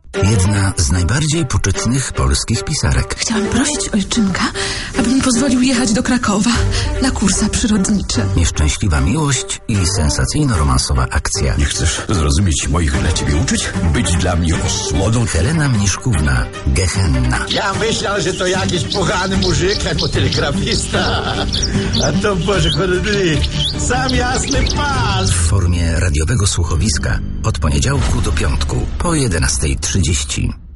Jedna z najbardziej poczytnych polskich pisarek. Chciałam prosić ojczymka, aby mi pozwolił jechać do Krakowa na kursa przyrodnicze. Nieszczęśliwa miłość i sensacyjno-romansowa akcja. Nie chcesz zrozumieć moich dla ciebie uczuć? Być dla mnie osłodą? Helena Mniszkówna, Gehenna. Ja myślał, że to jakiś pogany muzyk albo telegrafista. A to, Boże chorny, sam jasny pan. W formie radiowego słuchowiska od poniedziałku do piątku po 11:30.